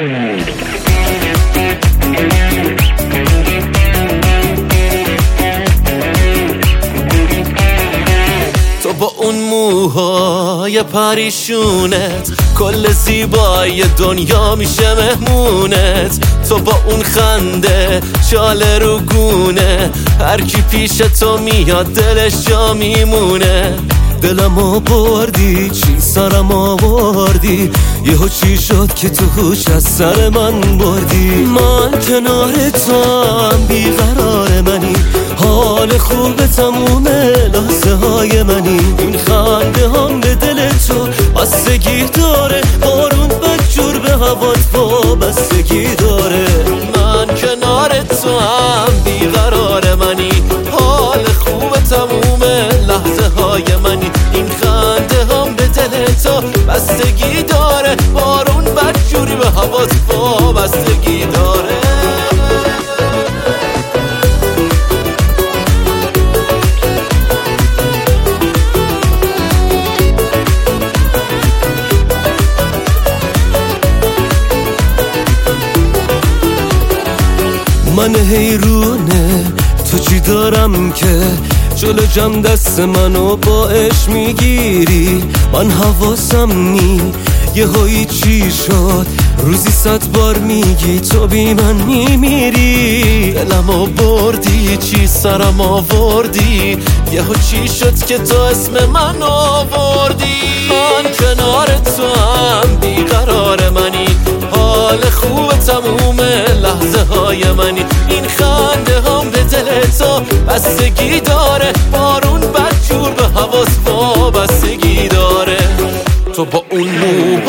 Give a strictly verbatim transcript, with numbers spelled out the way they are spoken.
تو با اون موهای پریشونت کل زیبایی دنیا میشه مهمونت. تو با اون خنده چاله رو گونه هر کی پیش تو میاد دلش جا میمونه. دلمو بردی چی سرم آوردی یهو چی شد که تو هوش از سر من بردی. من کنار تو هم بیقرار منی حال خوب تموم لحظه های منی. این خنده هم به دل تو بستگی داره بارون بدجور به هوات وابستگی داره. من کنار تو هم بیقرار منی حال خوب تموم لحظه های منی. این خنده هم به دل تو بستگی داره بارون بدجوری به هوات وابستگی داره. من حیرونه تو چی دارم که جلو جم دست منو باش میگیری. من حواسم نی یه هایی چی شد روزی صد بار میگی تو بی من میمیری. دلمو بردی چی سرم آوردی یهو چی شد که تو اسم من آوردی. من کنار تو هم بیقرار منی حال خوب تموم لحظه های منی. این خنده هم به دل تو بستگی داره بارون بدجور به حواس وابستگی داره. تو با اون